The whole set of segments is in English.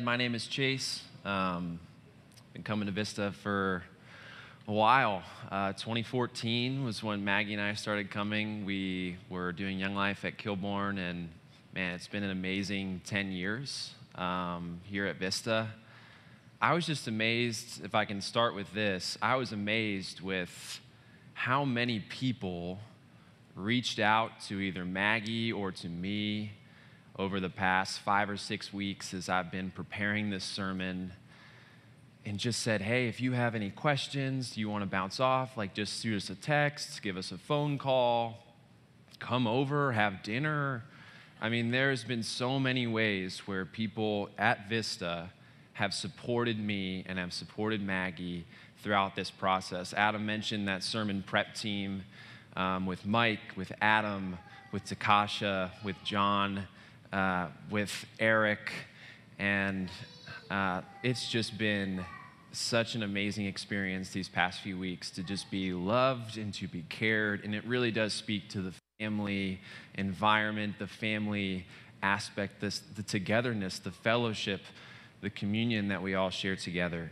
my name is Chase. Been coming to Vista for a while. 2014 was when Maggie and I started coming. We were doing Young Life at Kilbourne, and man, it's been an amazing 10 years here at Vista. I was just amazed, if I can start with this, I was amazed with how many people reached out to either Maggie or to me over the past 5 or 6 weeks as I've been preparing this sermon, and just said, hey, if you have any questions, you want to bounce off, like just shoot us a text, give us a phone call, come over, have dinner. I mean, there's been so many ways where people at Vista have supported me and have supported Maggie throughout this process. Adam mentioned that sermon prep team with Mike, with Adam, with Takasha, with John, with Eric, and it's just been such an amazing experience these past few weeks to just be loved and to be cared, and it really does speak to the family environment, the family aspect, the togetherness, the fellowship, the communion that we all share together.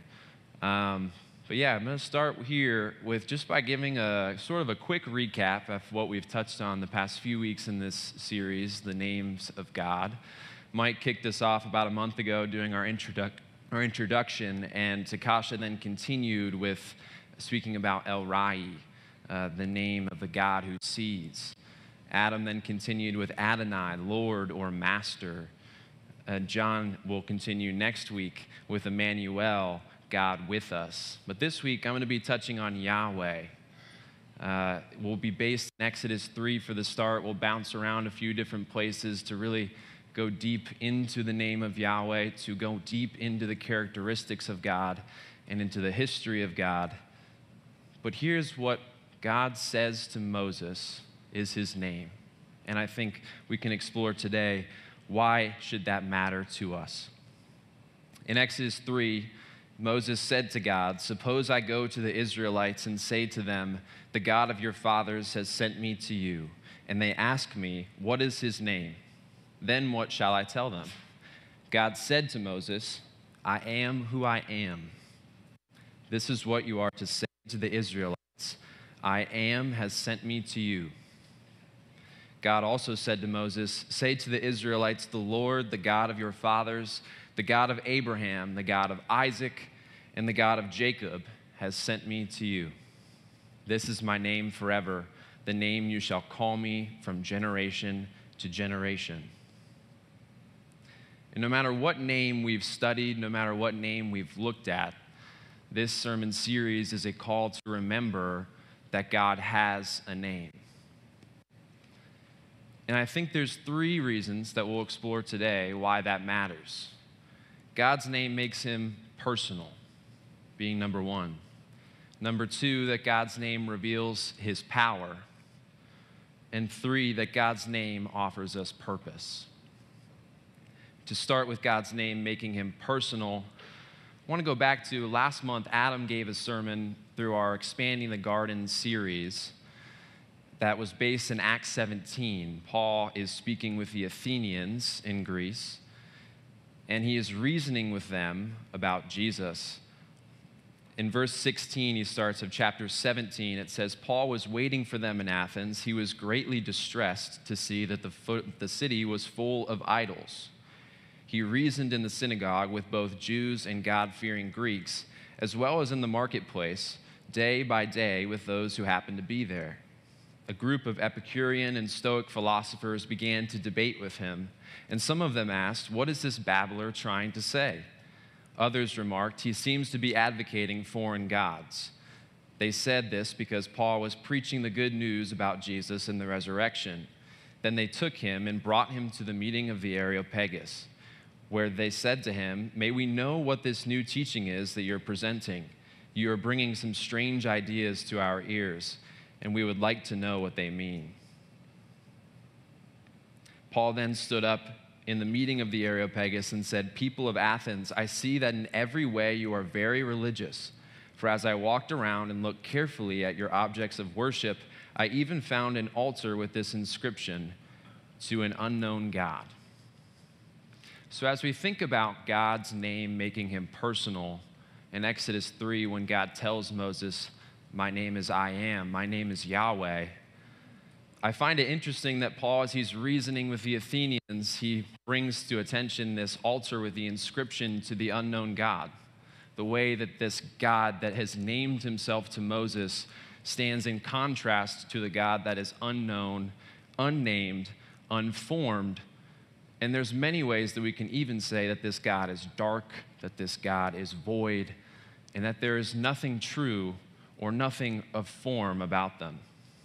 But yeah, I'm going to start here with just by giving a sort of a quick recap of what we've touched on the past few weeks in this series, the names of God. Mike kicked us off about a month ago doing our introduction, and Takasha then continued with speaking about El Rai, the name of the God who sees. Adam then continued with Adonai, Lord or Master. John will continue next week with Emmanuel, God with us. But this week, I'm going to be touching on Yahweh. We'll be based in Exodus 3 for the start. We'll bounce around a few different places to really go deep into the name of Yahweh, to go deep into the characteristics of God and into the history of God. But here's what God says to Moses is his name. And I think we can explore today, why should that matter to us? In Exodus 3, Moses said to God, "Suppose I go to the Israelites and say to them, 'The God of your fathers has sent me to you,' and they ask me, 'What is his name?' Then what shall I tell them?" God said to Moses, "I am who I am. This is what you are to say to the Israelites. 'I am has sent me to you.'" God also said to Moses, "Say to the Israelites, 'The Lord, the God of your fathers, the God of Abraham, the God of Isaac, and the God of Jacob has sent me to you. This is my name forever, the name you shall call me from generation to generation." And no matter what name we've studied, no matter what name we've looked at, this sermon series is a call to remember that God has a name. And I think there's 3 reasons that we'll explore today why that matters. God's name makes him personal, being number 1. Number 2, that God's name reveals his power. And 3, that God's name offers us purpose. To start with God's name making him personal, I want to go back to last month. Adam gave a sermon through our Expanding the Garden series that was based in Acts 17. Paul is speaking with the Athenians in Greece, and he is reasoning with them about Jesus. In verse 16, he starts of chapter 17. It says, "Paul was waiting for them in Athens. He was greatly distressed to see that the city was full of idols. He reasoned in the synagogue with both Jews and God-fearing Greeks, as well as in the marketplace, day by day with those who happened to be there. A group of Epicurean and Stoic philosophers began to debate with him, and some of them asked, 'What is this babbler trying to say?' Others remarked, 'He seems to be advocating foreign gods.' They said this because Paul was preaching the good news about Jesus and the resurrection. Then they took him and brought him to the meeting of the Areopagus, where they said to him, 'May we know what this new teaching is that you're presenting? You are bringing some strange ideas to our ears, and we would like to know what they mean.' Paul then stood up in the meeting of the Areopagus and said, 'People of Athens, I see that in every way you are very religious. For as I walked around and looked carefully at your objects of worship, I even found an altar with this inscription, 'To an unknown God.'" So as we think about God's name making him personal, in Exodus 3, when God tells Moses, "My name is I am, my name is Yahweh," I find it interesting that Paul, as he's reasoning with the Athenians, he brings to attention this altar with the inscription to the unknown God. The way that this God that has named himself to Moses stands in contrast to the God that is unknown, unnamed, unformed. And there's many ways that we can even say that this God is dark, that this God is void, and that there is nothing true or nothing of form about them.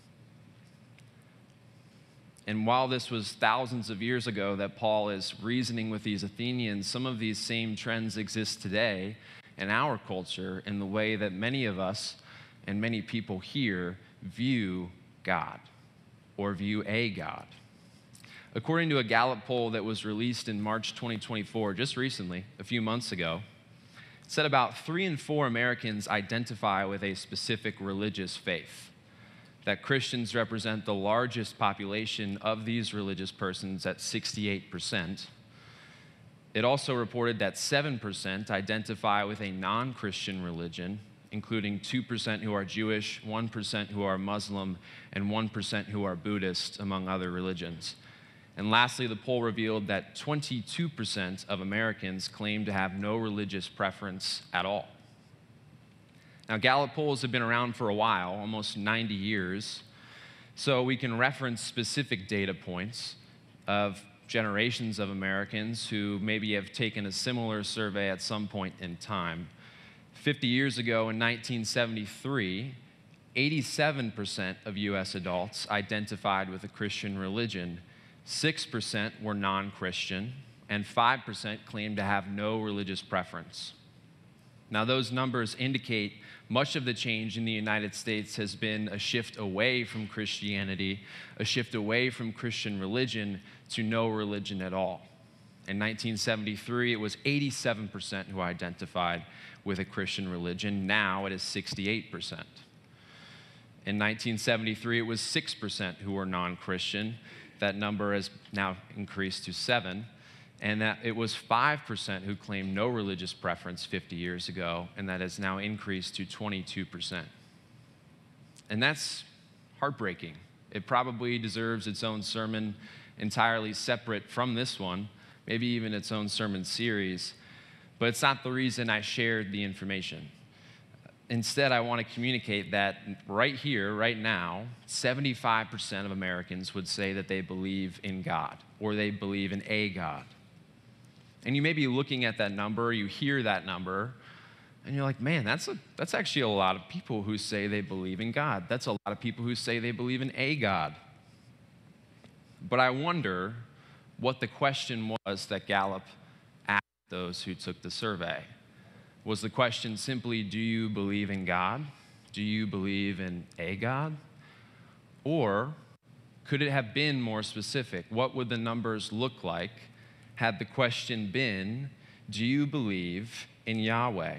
And while this was thousands of years ago that Paul is reasoning with these Athenians, some of these same trends exist today in our culture in the way that many of us and many people here view God or view a God. According to a Gallup poll that was released in March 2024, just recently, a few months ago, it said about 3 in 4 Americans identify with a specific religious faith, that Christians represent the largest population of these religious persons at 68%. It also reported that 7% identify with a non-Christian religion, including 2% who are Jewish, 1% who are Muslim, and 1% who are Buddhist, among other religions. And lastly, the poll revealed that 22% of Americans claim to have no religious preference at all. Now, Gallup polls have been around for a while, almost 90 years, so we can reference specific data points of generations of Americans who maybe have taken a similar survey at some point in time. 50 years ago, in 1973, 87% of U.S. adults identified with a Christian religion, 6% were non-Christian, and 5% claimed to have no religious preference. Now, those numbers indicate much of the change in the United States has been a shift away from Christianity, a shift away from Christian religion to no religion at all. In 1973, it was 87% who identified with a Christian religion. Now it is 68%. In 1973, it was 6% who were non-Christian. That number has now increased to 7%. And that it was 5% who claimed no religious preference 50 years ago, and that has now increased to 22%. And that's heartbreaking. It probably deserves its own sermon entirely separate from this one, maybe even its own sermon series, but it's not the reason I shared the information. Instead, I want to communicate that right here, right now, 75% of Americans would say that they believe in God, or they believe in a God. And you may be looking at that number, you hear that number, and you're like, man, that's actually a lot of people who say they believe in God. That's a lot of people who say they believe in a God. But I wonder what the question was that Gallup asked those who took the survey. Was the question simply, do you believe in God? Do you believe in a God? Or could it have been more specific? What would the numbers look like had the question been, do you believe in Yahweh?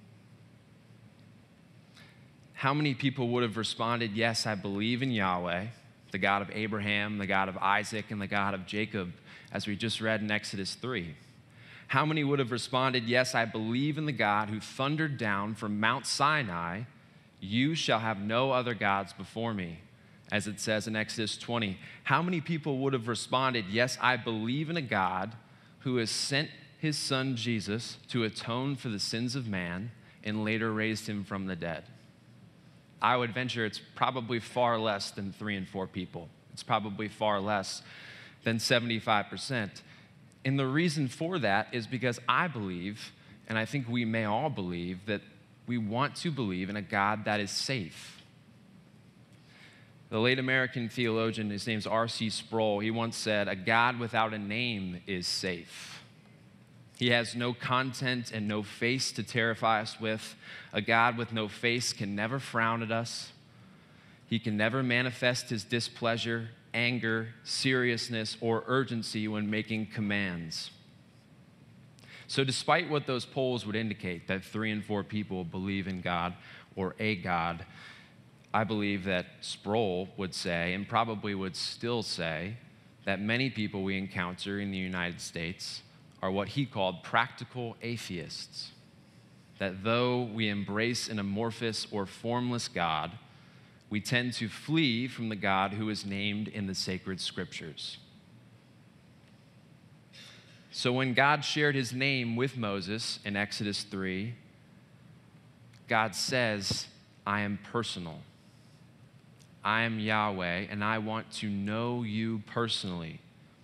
How many people would have responded, yes, I believe in Yahweh, the God of Abraham, the God of Isaac, and the God of Jacob, as we just read in Exodus 3? How many would have responded, yes, I believe in the God who thundered down from Mount Sinai, you shall have no other gods before me, as it says in Exodus 20? How many people would have responded, yes, I believe in a God who has sent his son Jesus to atone for the sins of man and later raised him from the dead? I would venture it's probably far less than 3 in 4 people. It's probably far less than 75%. And the reason for that is because I believe, and I think we may all believe, that we want to believe in a God that is safe. The late American theologian, his name's R.C. Sproul, he once said, a God without a name is safe. He has no content and no face to terrify us with. A God with no face can never frown at us. He can never manifest his displeasure, anger, seriousness, or urgency when making commands. So despite what those polls would indicate, that 3 in 4 people believe in God or a God, I believe that Sproul would say, and probably would still say, that many people we encounter in the United States are what he called practical atheists. That though we embrace an amorphous or formless God, we tend to flee from the God who is named in the sacred scriptures. So when God shared his name with Moses in Exodus 3, God says, I am personal. I am Yahweh, and I want to know you personally.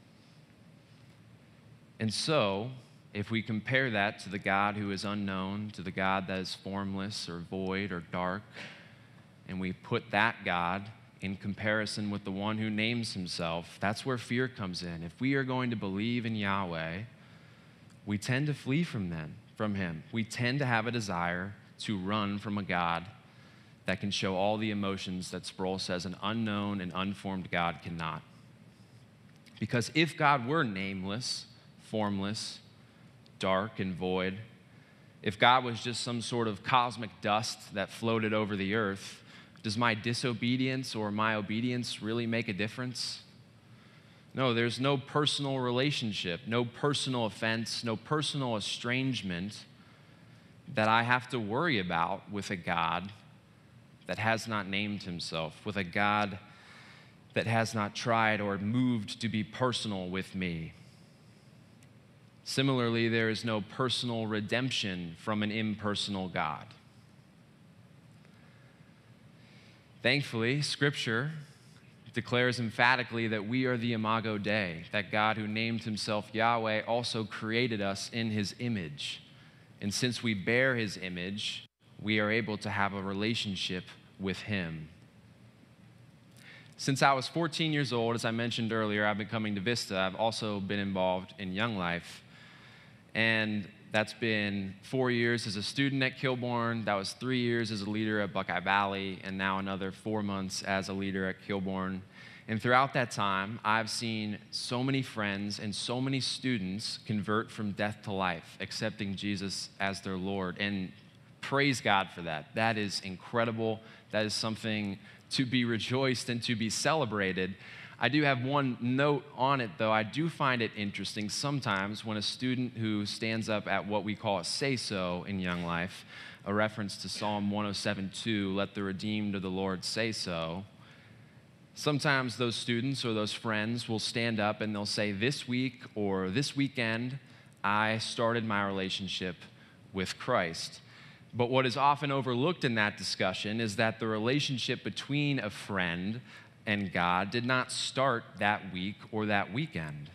And so, if we compare that to the God who is unknown, to the God that is formless or void or dark, and we put that God in comparison with the one who names himself, that's where fear comes in. If we are going to believe in Yahweh, we tend to flee from him. We tend to have a desire to run from a God that can show all the emotions that Sproul says an unknown and unformed God cannot. Because if God were nameless, formless, dark, and void, if God was just some sort of cosmic dust that floated over the earth, does my disobedience or my obedience really make a difference? No, there's no personal relationship, no personal offense, no personal estrangement that I have to worry about with a God that has not named himself, with a God that has not tried or moved to be personal with me. Similarly, there is no personal redemption from an impersonal God. Thankfully, Scripture declares emphatically that we are the Imago Dei, that God who named himself Yahweh also created us in his image. And since we bear his image, we are able to have a relationship with him. Since I was 14 years old, as I mentioned earlier, I've been coming to Vista. I've also been involved in Young Life. And that's been 4 years as a student at Kilbourne. That was 3 years as a leader at Buckeye Valley, and now another 4 months as a leader at Kilbourne. And throughout that time, I've seen so many friends and so many students convert from death to life, accepting Jesus as their Lord. And praise God for that. That is incredible. That is something to be rejoiced and to be celebrated. I do have one note on it, though. I do find it interesting sometimes when a student who stands up at what we call a say-so in Young Life, a reference to Psalm 107:2, let the redeemed of the Lord say so. Sometimes those students or those friends will stand up and they'll say, this week or this weekend, I started my relationship with Christ. But what is often overlooked in that discussion is that the relationship between a friend and God did not start that week or that weekend.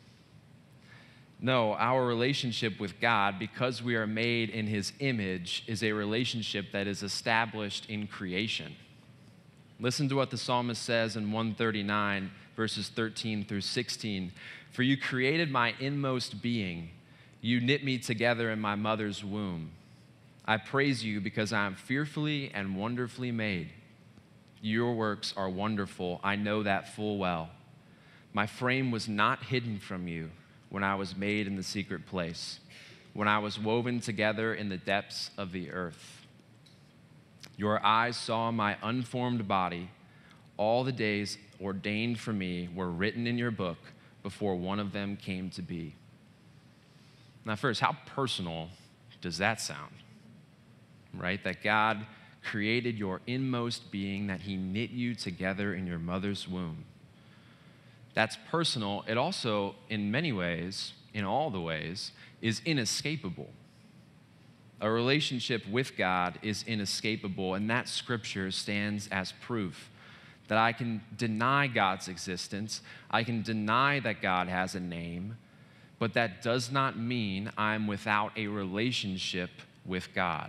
No, our relationship with God, because we are made in his image, is a relationship that is established in creation. Listen to what the psalmist says in 139, verses 13 through 16. For you created my inmost being. You knit me together in my mother's womb. I praise you because I am fearfully and wonderfully made. Your works are wonderful. I know that full well. My frame was not hidden from you when I was made in the secret place, when I was woven together in the depths of the earth. Your eyes saw my unformed body. All the days ordained for me were written in your book before one of them came to be. Now, first, how personal does that sound? Right? That God created your inmost being, that he knit you together in your mother's womb. That's personal. It also, in many ways, in all the ways, is inescapable. A relationship with God is inescapable, and that scripture stands as proof that I can deny God's existence, I can deny that God has a name, but that does not mean I'm without a relationship with God.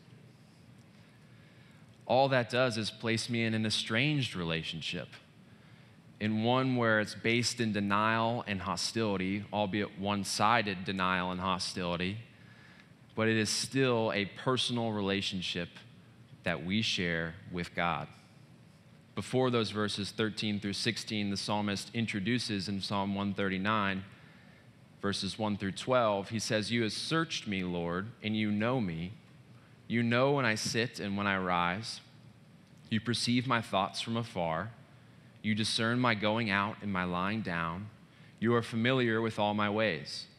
All that does is place me in an estranged relationship, in one where it's based in denial and hostility, albeit one-sided denial and hostility, but it is still a personal relationship that we share with God. Before those verses 13 through 16, the psalmist introduces in Psalm 139, verses 1 through 12, he says, you have searched me, Lord, and you know me. You know when I sit and when I rise. You perceive my thoughts from afar. You discern my going out and my lying down. You are familiar with all my ways.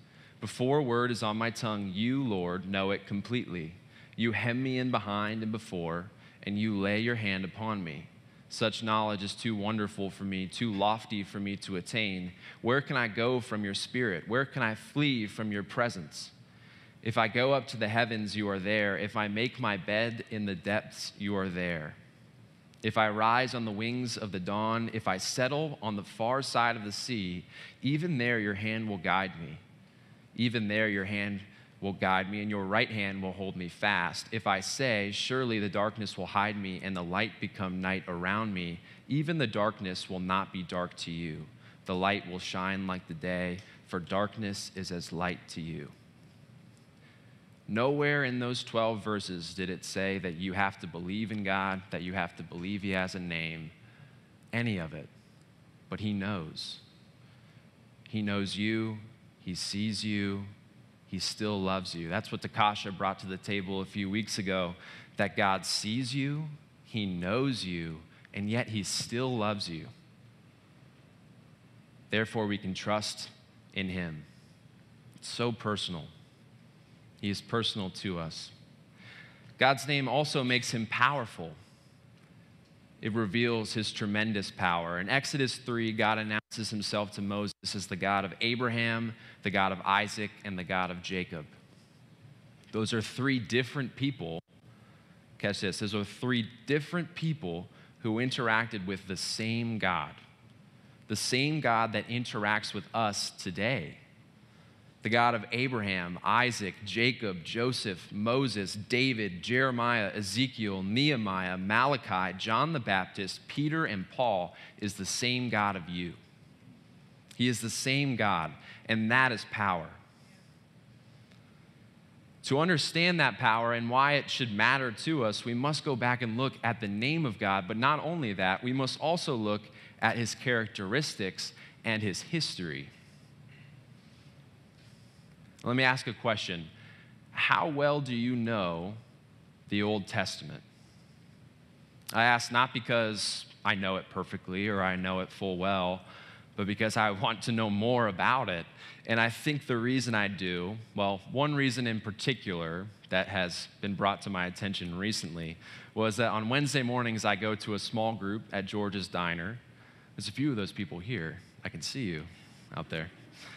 Before a word is on my tongue, you, Lord, know it completely. You hem me in behind and before, and you lay your hand upon me. Such knowledge is too wonderful for me, too lofty for me to attain. Where can I go from your spirit? Where can I flee from your presence? If I go up to the heavens, you are there. If I make my bed in the depths, you are there. If I rise on the wings of the dawn, if I settle on the far side of the sea, even there your hand will guide me. Even there your hand will guide me, and your right hand will hold me fast. If I say, surely the darkness will hide me, and the light become night around me, even the darkness will not be dark to you. The light will shine like the day, for darkness is as light to you. Nowhere in those 12 verses did it say that you have to believe in God, that you have to believe he has a name, any of it. But he knows. He knows you. He sees you. He still loves you. That's what Takasha brought to the table a few weeks ago, that God sees you, he knows you, and yet he still loves you. Therefore, we can trust in him. It's so personal. He is personal to us. God's name also makes him powerful. It reveals his tremendous power. In Exodus 3, God announces himself to Moses as the God of Abraham, the God of Isaac, and the God of Jacob. Those are three different people. Catch this. Those are three different people who interacted with the same God that interacts with us today. The God of Abraham, Isaac, Jacob, Joseph, Moses, David, Jeremiah, Ezekiel, Nehemiah, Malachi, John the Baptist, Peter, and Paul is the same God of you. He is the same God, and that is power. To understand that power and why it should matter to us, we must go back and look at the name of God, but not only that, we must also look at his characteristics and his history. Let me ask a question. How well do you know the Old Testament? I ask not because I know it perfectly or I know it full well, but because I want to know more about it. And I think the reason I do, well, one reason in particular that has been brought to my attention recently was that on Wednesday mornings I go to a small group at George's Diner. There's a few of those people here. I can see you out there.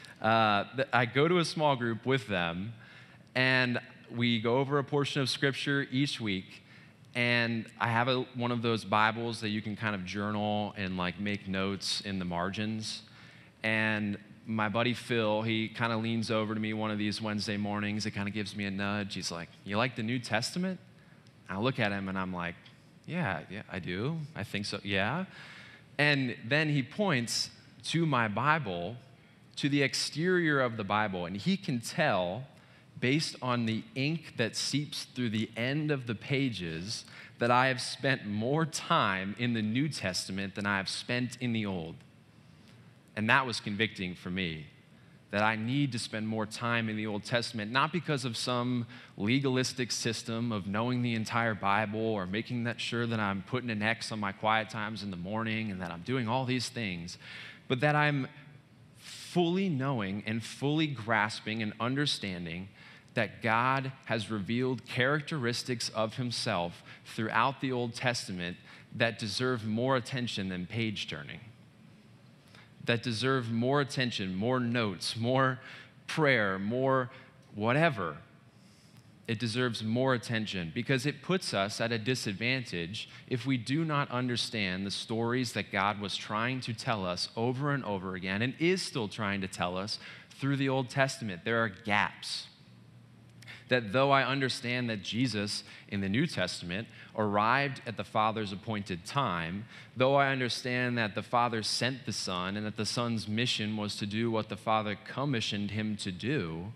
I go to a small group with them, and we go over a portion of Scripture each week, and I have one of those Bibles that you can kind of journal and like make notes in the margins. And my buddy Phil, he kind of leans over to me one of these Wednesday mornings. It kind of gives me a nudge. He's like, "You like the New Testament?" And I look at him, and I'm like, yeah, I do. I think so, yeah. And then he points to my Bible, to the exterior of the Bible, and he can tell, based on the ink that seeps through the end of the pages, that I have spent more time in the New Testament than I have spent in the Old. And that was convicting for me, that I need to spend more time in the Old Testament, not because of some legalistic system of knowing the entire Bible or making that sure that I'm putting an X on my quiet times in the morning and that I'm doing all these things, but that I'm fully knowing and fully grasping and understanding that God has revealed characteristics of himself throughout the Old Testament that deserve more attention than page turning, that deserve more attention, more notes, more prayer, more whatever. It deserves more attention because it puts us at a disadvantage if we do not understand the stories that God was trying to tell us over and over again and is still trying to tell us through the Old Testament. There are gaps. That though I understand that Jesus in the New Testament arrived at the Father's appointed time, though I understand that the Father sent the Son and that the Son's mission was to do what the Father commissioned him to do,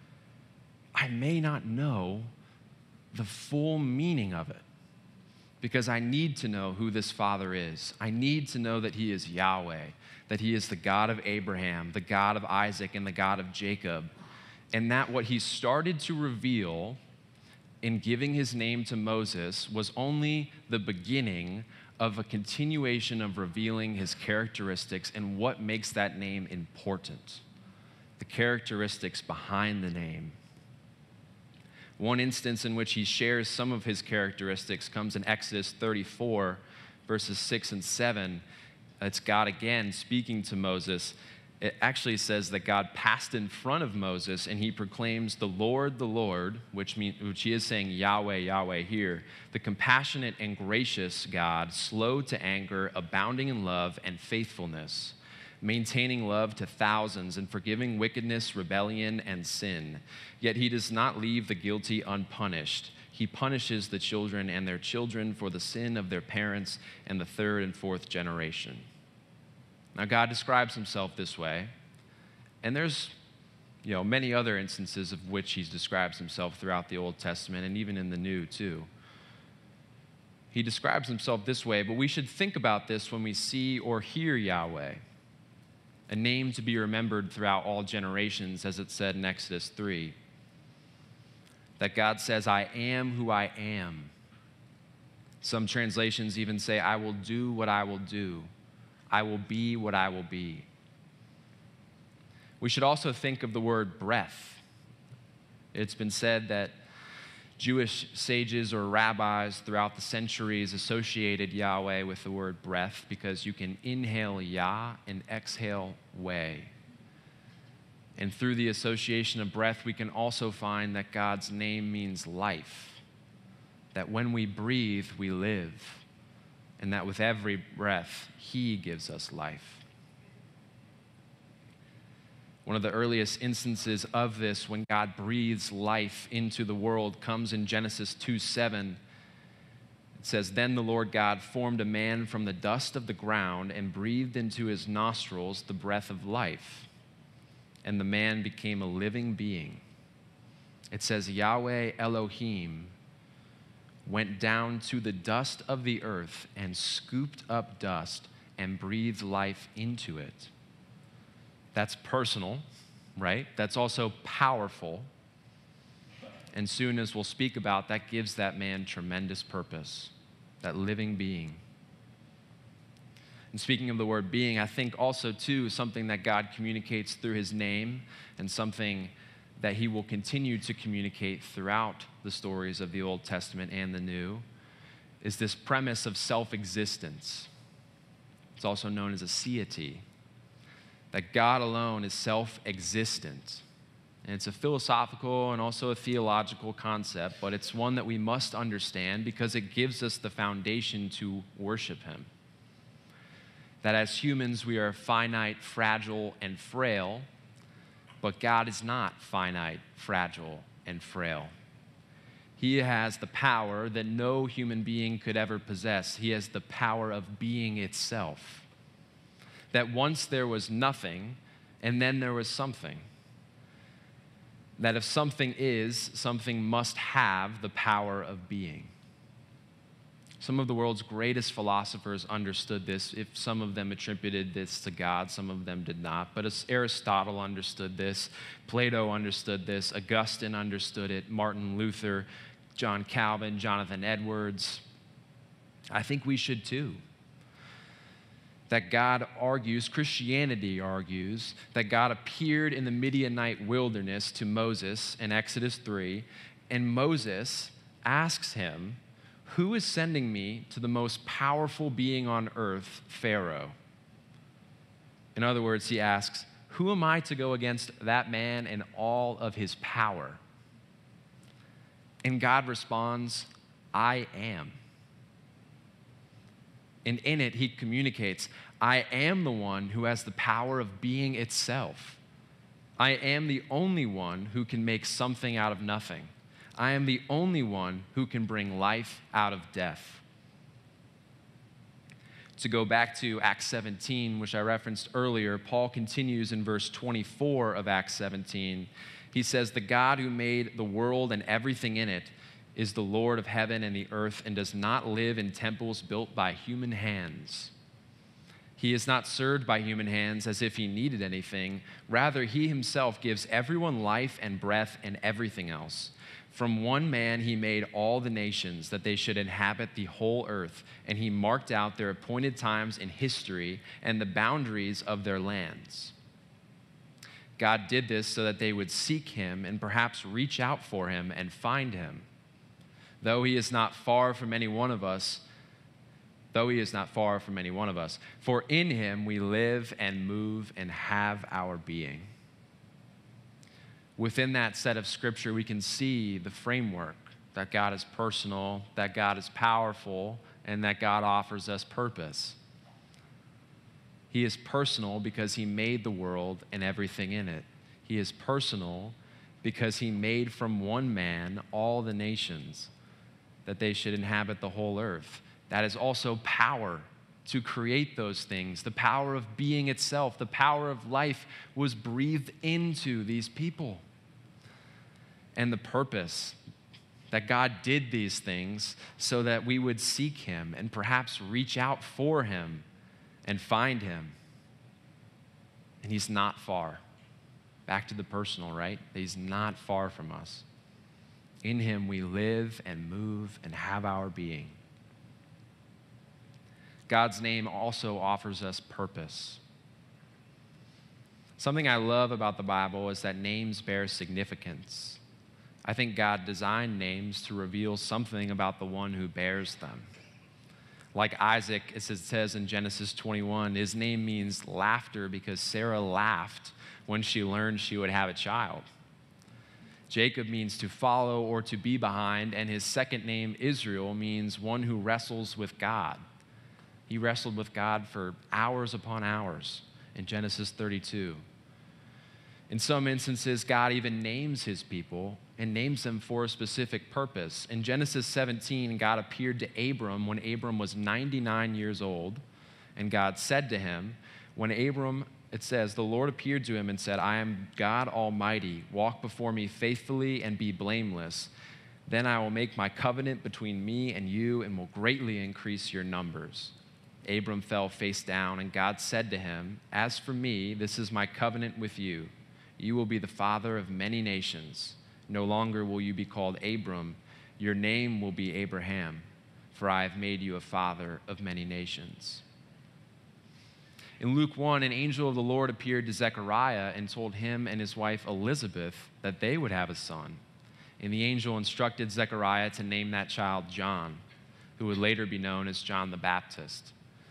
I may not know the full meaning of it because I need to know who this Father is. I need to know that he is Yahweh, that he is the God of Abraham, the God of Isaac, and the God of Jacob, and that what he started to reveal in giving his name to Moses was only the beginning of a continuation of revealing his characteristics and what makes that name important. the characteristics behind the name. One instance in which he shares some of his characteristics comes in Exodus 34, verses 6 and 7. It's God again speaking to Moses. It actually says that God passed in front of Moses and he proclaims the Lord, which he is saying Yahweh, Yahweh here, the compassionate and gracious God, slow to anger, abounding in love and faithfulness, maintaining love to thousands and forgiving wickedness, rebellion, and sin. Yet he does not leave the guilty unpunished. He punishes the children and their children for the sin of their parents and the third and fourth generation. Now, God describes himself this way, and there's many other instances of which he describes himself throughout the Old Testament and even in the New too. He describes himself this way, but we should think about this when we see or hear Yahweh, a name to be remembered throughout all generations, as it said in Exodus 3. That God says, I am who I am. Some translations even say, I will do what I will do. I will be what I will be. We should also think of the word breath. It's been said that Jewish sages or rabbis throughout the centuries associated Yahweh with the word breath because you can inhale Yah and exhale way. And through the association of breath, we can also find that God's name means life, that when we breathe, we live, and that with every breath, he gives us life. One of the earliest instances of this, when God breathes life into the world, comes in Genesis 2:7. It says, Then the Lord God formed a man from the dust of the ground and breathed into his nostrils the breath of life, and the man became a living being. It says, Yahweh Elohim went down to the dust of the earth and scooped up dust and breathed life into it. That's personal, right? That's also powerful. And soon, as we'll speak about, that gives that man tremendous purpose, that living being. And speaking of the word being, I think also, too, something that God communicates through his name and something that he will continue to communicate throughout the stories of the Old Testament and the New is this premise of self-existence. It's also known as a aseity, that God alone is self-existent. And it's a philosophical and also a theological concept, but it's one that we must understand because it gives us the foundation to worship him. That as humans, we are finite, fragile, and frail, but God is not finite, fragile, and frail. He has the power that no human being could ever possess. He has the power of being itself. That once there was nothing, and then there was something. That if something is, something must have the power of being. Some of the world's greatest philosophers understood this. If some of them attributed this to God, some of them did not. But Aristotle understood this. Plato understood this. Augustine understood it. Martin Luther, John Calvin, Jonathan Edwards. I think we should too. That God argues, Christianity argues, that God appeared in the Midianite wilderness to Moses in Exodus 3, and Moses asks him, who is sending me to the most powerful being on earth, Pharaoh? In other words, he asks, who am I to go against that man and all of his power? And God responds, I am. And in it, he communicates, I am the one who has the power of being itself. I am the only one who can make something out of nothing. I am the only one who can bring life out of death. To go back to Acts 17, which I referenced earlier, Paul continues in verse 24 of Acts 17. He says, the God who made the world and everything in it is the Lord of heaven and the earth and does not live in temples built by human hands. He is not served by human hands as if he needed anything. Rather, he himself gives everyone life and breath and everything else. From one man he made all the nations that they should inhabit the whole earth, and he marked out their appointed times in history and the boundaries of their lands. God did this so that they would seek him and perhaps reach out for him and find him. Though he is not far from any one of us, for in him we live and move and have our being. Within that set of scripture, we can see the framework that God is personal, that God is powerful, and that God offers us purpose. He is personal because he made the world and everything in it. He is personal because he made from one man all the nations, that they should inhabit the whole earth. That is also power to create those things. The power of being itself, the power of life was breathed into these people. And the purpose that God did these things so that we would seek him and perhaps reach out for him and find him. And he's not far. Back to the personal, right? He's not far from us. In him we live and move and have our being. God's name also offers us purpose. Something I love about the Bible is that names bear significance. I think God designed names to reveal something about the one who bears them. Like Isaac, it says in Genesis 21, his name means laughter because Sarah laughed when she learned she would have a child. Jacob means to follow or to be behind, and his second name, Israel, means one who wrestles with God. He wrestled with God for hours upon hours in Genesis 32. In some instances, God even names his people and names them for a specific purpose. In Genesis 17, God appeared to Abram when Abram was 99 years old, and God said to him, when Abram, it says, the Lord appeared to him and said, I am God Almighty. Walk before me faithfully and be blameless. Then I will make my covenant between me and you and will greatly increase your numbers. Abram fell face down, and God said to him, as for me, this is my covenant with you. You will be the father of many nations. No longer will you be called Abram. Your name will be Abraham, for I have made you a father of many nations. In Luke 1, an angel of the Lord appeared to Zechariah and told him and his wife Elizabeth that they would have a son. And the angel instructed Zechariah to name that child John, who would later be known as John the Baptist.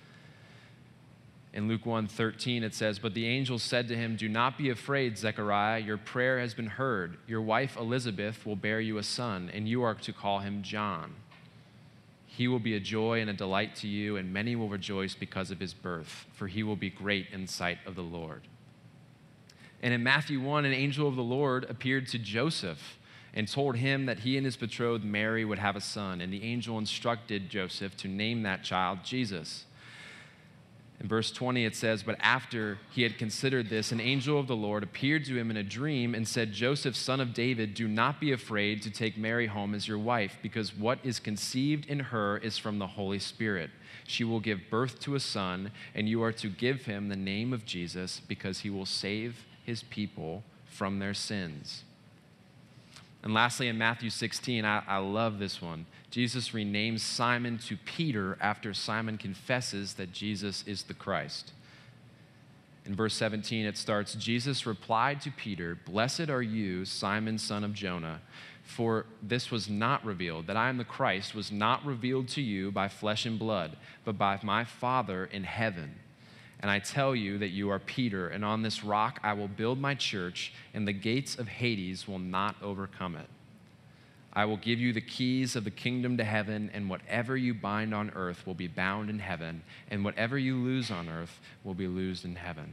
In Luke 1:13, it says, but the angel said to him, do not be afraid, Zechariah. Your prayer has been heard. Your wife Elizabeth will bear you a son, and you are to call him John. He will be a joy and a delight to you, and many will rejoice because of his birth, for he will be great in the sight of the Lord. And in Matthew 1, an angel of the Lord appeared to Joseph and told him that he and his betrothed Mary would have a son, and the angel instructed Joseph to name that child Jesus. In verse 20, it says, but after he had considered this, an angel of the Lord appeared to him in a dream and said, Joseph, son of David, do not be afraid to take Mary home as your wife, because what is conceived in her is from the Holy Spirit. She will give birth to a son, and you are to give him the name of Jesus, because he will save his people from their sins. And lastly, in Matthew 16, I love this one. Jesus renames Simon to Peter after Simon confesses that Jesus is the Christ. In verse 17, it starts, Jesus replied to Peter, blessed are you, Simon, son of Jonah, for this was not revealed, that I am the Christ, was not revealed to you by flesh and blood, but by my Father in heaven. And I tell you that you are Peter, and on this rock I will build my church, and the gates of Hades will not overcome it. I will give you the keys of the kingdom to heaven, and whatever you bind on earth will be bound in heaven, and whatever you loose on earth will be loosed in heaven.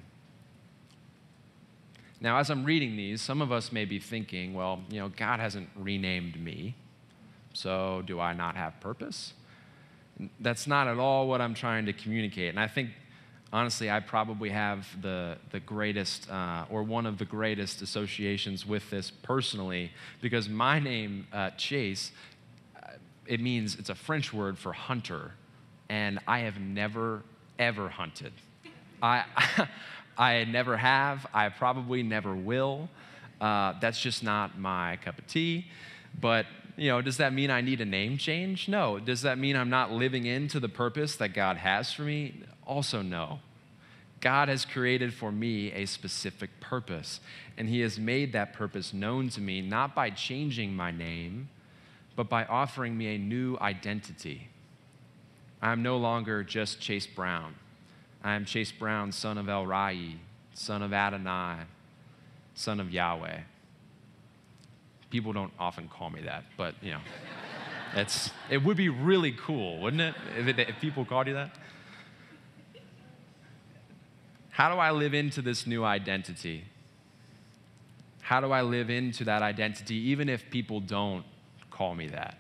Now, as I'm reading these, some of us may be thinking, well, God hasn't renamed me, so do I not have purpose? That's not at all what I'm trying to communicate. And I think, honestly, I probably have the greatest or one of the greatest associations with this personally, because my name, Chase, it's a French word for hunter, and I have never, ever hunted. I never have. I probably never will. That's just not my cup of tea. But, does that mean I need a name change? No. Does that mean I'm not living into the purpose that God has for me? Also, no. God has created for me a specific purpose, and he has made that purpose known to me not by changing my name, but by offering me a new identity. I am no longer just Chase Brown. I am Chase Brown, son of El Rai, son of Adonai, son of Yahweh. People don't often call me that, but it would be really cool, wouldn't it, if people called you that? How do I live into this new identity? How do I live into that identity even if people don't call me that?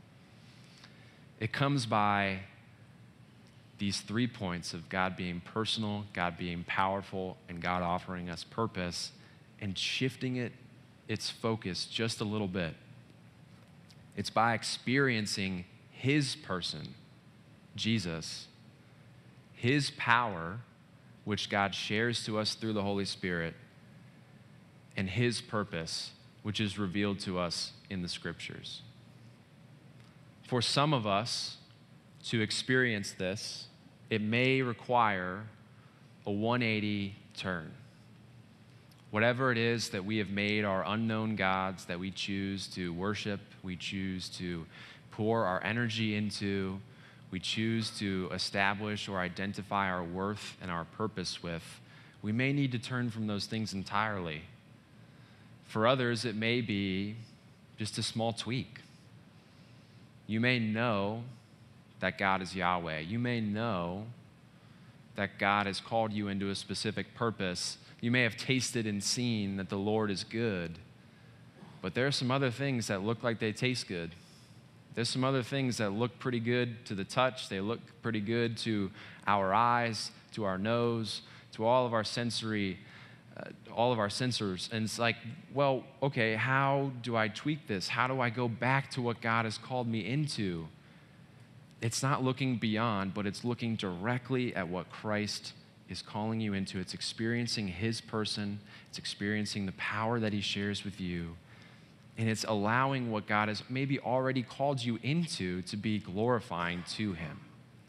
It comes by these 3 points of God being personal, God being powerful, and God offering us purpose and shifting its focus just a little bit. It's by experiencing his person, Jesus, his power, which God shares to us through the Holy Spirit, and his purpose, which is revealed to us in the Scriptures. For some of us to experience this, it may require a 180 turn. Whatever it is that we have made our unknown gods that we choose to worship, we choose to pour our energy into, we choose to establish or identify our worth and our purpose with, we may need to turn from those things entirely. For others, it may be just a small tweak. You may know that God is Yahweh. You may know that God has called you into a specific purpose. You may have tasted and seen that the Lord is good, but there are some other things that look like they taste good. There's some other things that look pretty good to the touch. They look pretty good to our eyes, to our nose, to all of our sensors. And it's like, well, okay, how do I tweak this? How do I go back to what God has called me into? It's not looking beyond, but it's looking directly at what Christ is calling you into. It's experiencing his person. It's experiencing the power that he shares with you. And it's allowing what God has maybe already called you into to be glorifying to him.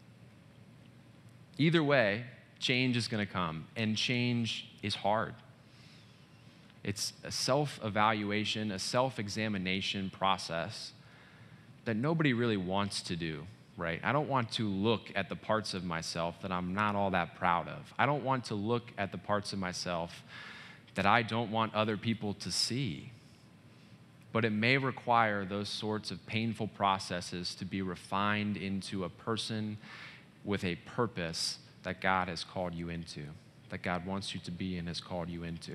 Either way, change is going to come, and change is hard. It's a self-evaluation, a self-examination process that nobody really wants to do, right? I don't want to look at the parts of myself that I'm not all that proud of. I don't want to look at the parts of myself that I don't want other people to see. But it may require those sorts of painful processes to be refined into a person with a purpose that God has called you into, that God wants you to be and has called you into.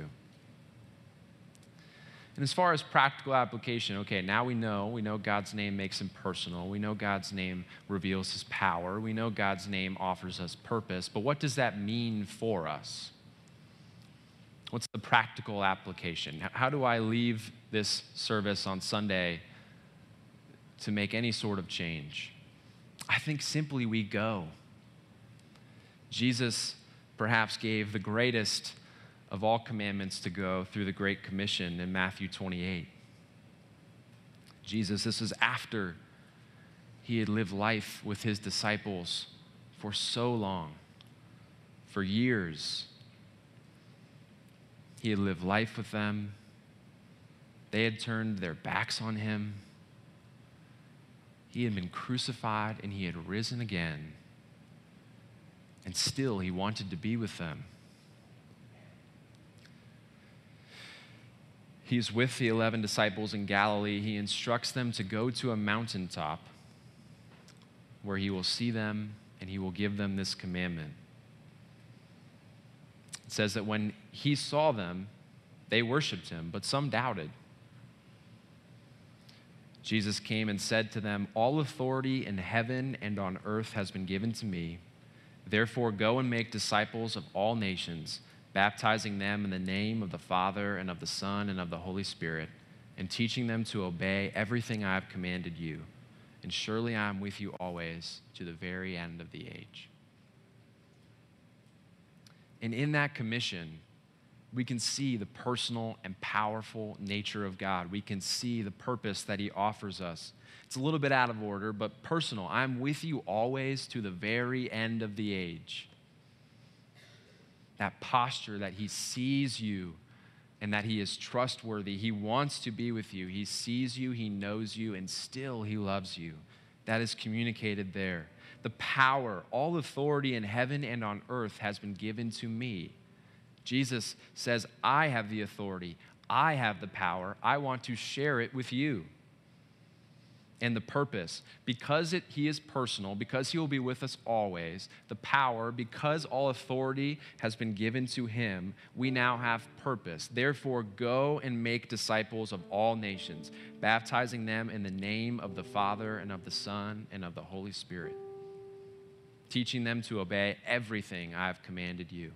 And as far as practical application, okay, now we know God's name makes him personal. We know God's name reveals his power. We know God's name offers us purpose. But what does that mean for us? What's the practical application? How do I leave this service on Sunday to make any sort of change? I think simply we go. Jesus perhaps gave the greatest of all commandments to go through the Great Commission in Matthew 28. Jesus, this is after he had lived life with his disciples for so long, for years. He had lived life with them. They had turned their backs on him. He had been crucified and he had risen again. And still he wanted to be with them. He's with the 11 disciples in Galilee. He instructs them to go to a mountaintop where he will see them and he will give them this commandment. It says that when he saw them, they worshiped him, but some doubted. Jesus came and said to them, "All authority in heaven and on earth has been given to me. Therefore, go and make disciples of all nations, baptizing them in the name of the Father and of the Son and of the Holy Spirit, and teaching them to obey everything I have commanded you. And surely I am with you always to the very end of the age." And in that commission, we can see the personal and powerful nature of God. We can see the purpose that he offers us. It's a little bit out of order, but personal. I'm with you always to the very end of the age. that posture that he sees you and that he is trustworthy. He wants to be with you. He sees you, he knows you, and still he loves you. That is communicated there. The power, all authority in heaven and on earth has been given to me. Jesus says, I have the authority. I have the power. I want to share it with you. And the purpose, because he is personal, because he will be with us always, the power, because all authority has been given to him, we now have purpose. Therefore, go and make disciples of all nations, baptizing them in the name of the Father and of the Son and of the Holy Spirit, teaching them to obey everything I have commanded you.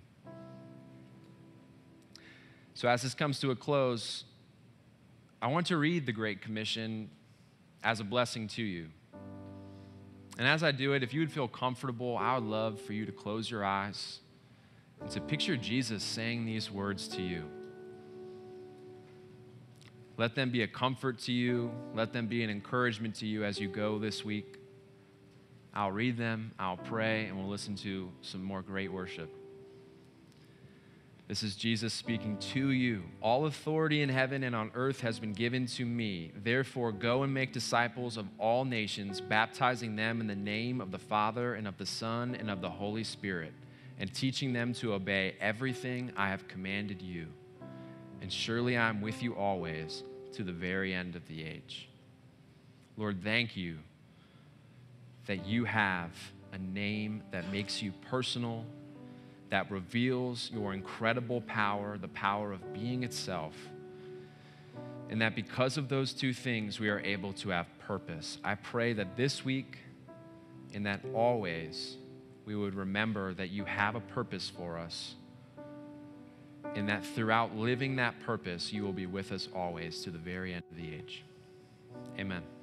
So as this comes to a close, I want to read the Great Commission as a blessing to you. And as I do it, if you would feel comfortable, I would love for you to close your eyes and to picture Jesus saying these words to you. Let them be a comfort to you. Let them be an encouragement to you as you go this week. I'll read them, I'll pray, and we'll listen to some more great worship. This is Jesus speaking to you. All authority in heaven and on earth has been given to me. Therefore, go and make disciples of all nations, baptizing them in the name of the Father and of the Son and of the Holy Spirit, and teaching them to obey everything I have commanded you. And surely I am with you always to the very end of the age. Lord, thank you that you have a name that makes you personal, that reveals your incredible power, the power of being itself, and that because of those two things, we are able to have purpose. I pray that this week and that always we would remember that you have a purpose for us, and that throughout living that purpose, you will be with us always to the very end of the age. Amen.